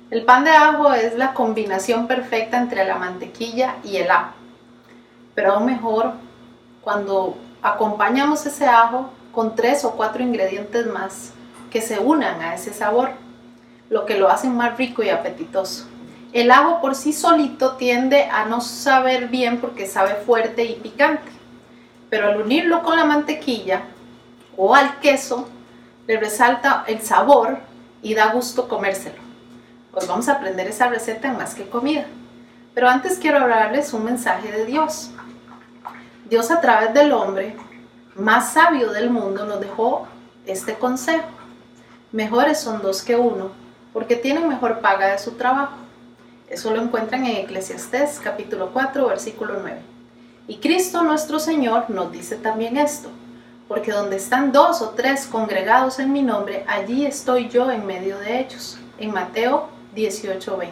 El pan de ajo es la combinación perfecta entre la mantequilla y el ajo, pero aún mejor cuando acompañamos ese ajo con 3 o 4 ingredientes más que se unan a ese sabor, lo que lo hace más rico y apetitoso. El ajo por sí solito tiende a no saber bien porque sabe fuerte y picante, pero al unirlo con la mantequilla o al queso, le resalta el sabor y da gusto comérselo. Pues vamos a aprender esa receta en Más que Comida. Pero antes quiero hablarles un mensaje de Dios. Dios, a través del hombre más sabio del mundo, nos dejó este consejo. Mejores son 2 que 1, porque tienen mejor paga de su trabajo. Eso lo encuentran en Eclesiastés capítulo 4, versículo 9. Y Cristo nuestro Señor nos dice también esto: porque donde están 2 o 3 congregados en mi nombre, allí estoy yo en medio de ellos. En Mateo 18:20.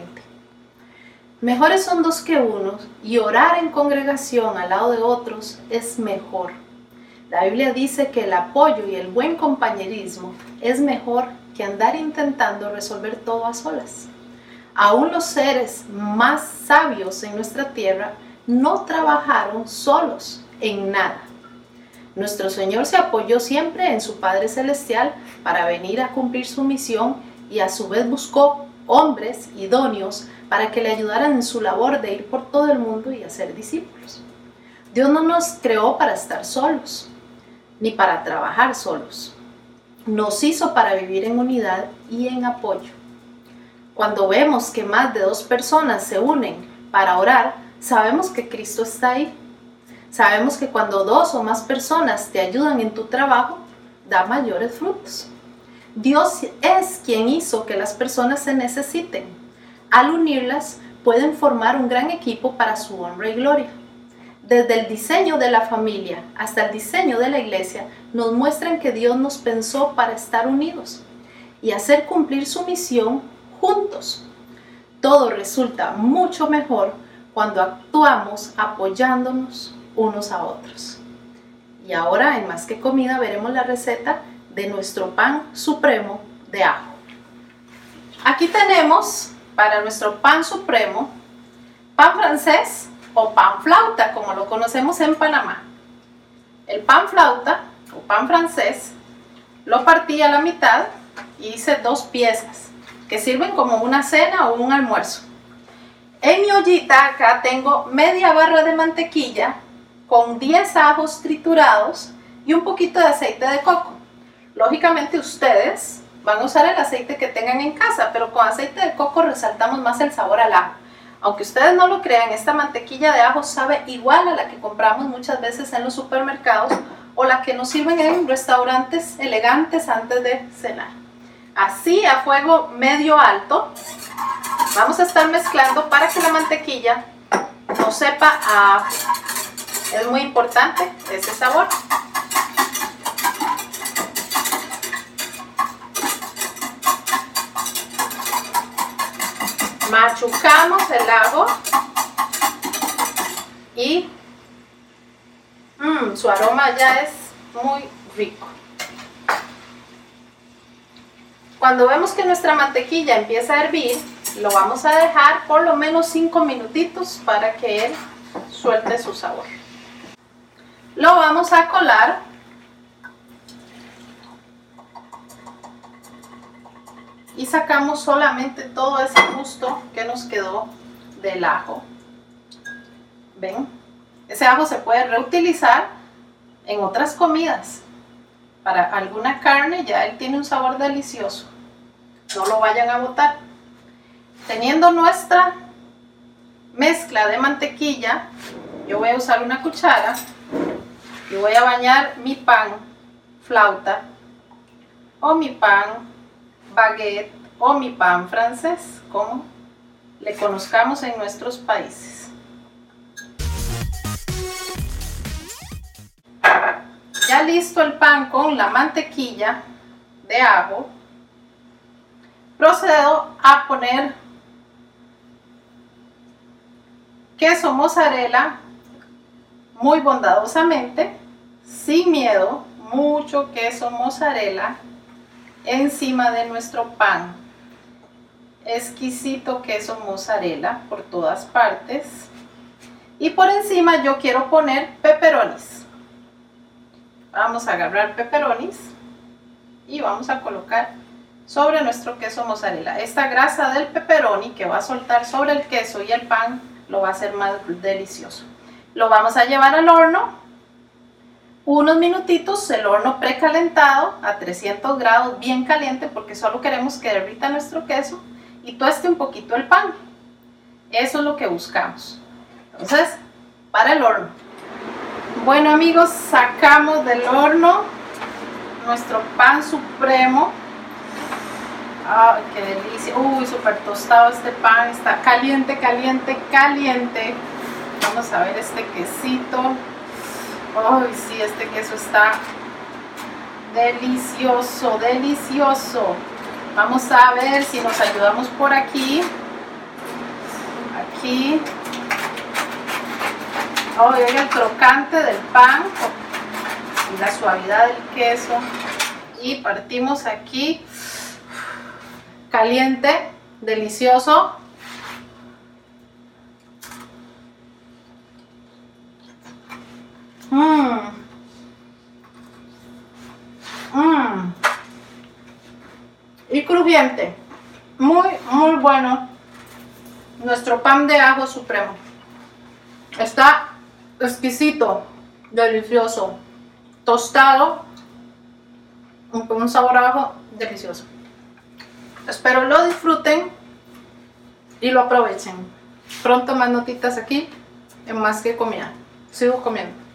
Mejores son 2 que 1, y orar en congregación al lado de otros es mejor. La Biblia dice que el apoyo y el buen compañerismo es mejor que andar intentando resolver todo a solas. Aún los seres más sabios en nuestra tierra no trabajaron solos en nada. Nuestro Señor se apoyó siempre en su Padre Celestial para venir a cumplir su misión, y a su vez buscó hombres idóneos para que le ayudaran en su labor de ir por todo el mundo y hacer discípulos. Dios no nos creó para estar solos, ni para trabajar solos. Nos hizo para vivir en unidad y en apoyo. Cuando vemos que más de 2 personas se unen para orar, sabemos que Cristo está ahí. Sabemos que cuando 2 o más personas te ayudan en tu trabajo, da mayores frutos. Dios es quien hizo que las personas se necesiten. Al unirlas, pueden formar un gran equipo para su honra y gloria. Desde el diseño de la familia hasta el diseño de la iglesia, nos muestran que Dios nos pensó para estar unidos y hacer cumplir su misión juntos. Todo resulta mucho mejor cuando actuamos apoyándonos unos a otros. Y ahora, en Más que Comida, veremos la receta de nuestro pan supremo de ajo. Aquí tenemos para nuestro pan supremo pan francés o pan flauta, como lo conocemos en Panamá. El pan flauta o pan francés lo partí a la mitad y hice 2 piezas que sirven como una cena o un almuerzo. En mi ollita acá tengo media barra de mantequilla con 10 ajos triturados y un poquito de aceite de coco. Lógicamente ustedes van a usar el aceite que tengan en casa, pero con aceite de coco resaltamos más el sabor al ajo. Aunque ustedes no lo crean, esta mantequilla de ajo sabe igual a la que compramos muchas veces en los supermercados o la que nos sirven en restaurantes elegantes antes de cenar. Así, a fuego medio alto, vamos a estar mezclando para que la mantequilla no sepa a ajo. Es muy importante ese sabor. Machucamos el ajo y su aroma ya es muy rico. Cuando vemos que nuestra mantequilla empieza a hervir, lo vamos a dejar por lo menos 5 minutitos para que él suelte su sabor. Lo vamos a colar y sacamos solamente todo ese gusto que nos quedó del ajo. ¿Ven? Ese ajo se puede reutilizar en otras comidas. Para alguna carne ya él tiene un sabor delicioso. No lo vayan a botar. Teniendo nuestra mezcla de mantequilla, yo voy a usar una cuchara y voy a bañar mi pan flauta o mi pan baguette o mi pan francés, como le conozcamos en nuestros países. Ya listo el pan con la mantequilla de ajo, procedo a poner queso mozzarella muy bondadosamente, sin miedo, mucho queso mozzarella encima de nuestro pan. exquisito queso mozzarella por todas partes. Y por encima yo quiero poner pepperonis. Vamos a agarrar pepperonis y vamos a colocar sobre nuestro queso mozzarella. Esta grasa del pepperoni que va a soltar sobre el queso y el pan lo va a hacer más delicioso. Lo vamos a llevar al horno unos minutitos, el horno precalentado a 300 grados, bien caliente, porque solo queremos que derrita nuestro queso y tueste un poquito el pan. Eso es lo que buscamos. Entonces, para el horno. Bueno amigos, sacamos del horno nuestro pan supremo. ¡Ay, qué delicia! ¡Uy, súper tostado este pan! Está caliente, caliente, caliente. Vamos a ver este quesito. ¡Ay, sí! Este queso está delicioso, delicioso. Vamos a ver si nos ayudamos por aquí. Aquí. ¡Ay, oiga el crocante del pan! Y la suavidad del queso. Y partimos aquí. Caliente, delicioso. Y crujiente. Muy, muy bueno. Nuestro pan de ajo supremo. Está exquisito, delicioso, tostado, con un sabor a ajo delicioso. Espero lo disfruten y lo aprovechen. Pronto más notitas aquí en Más que Comida. Sigo comiendo.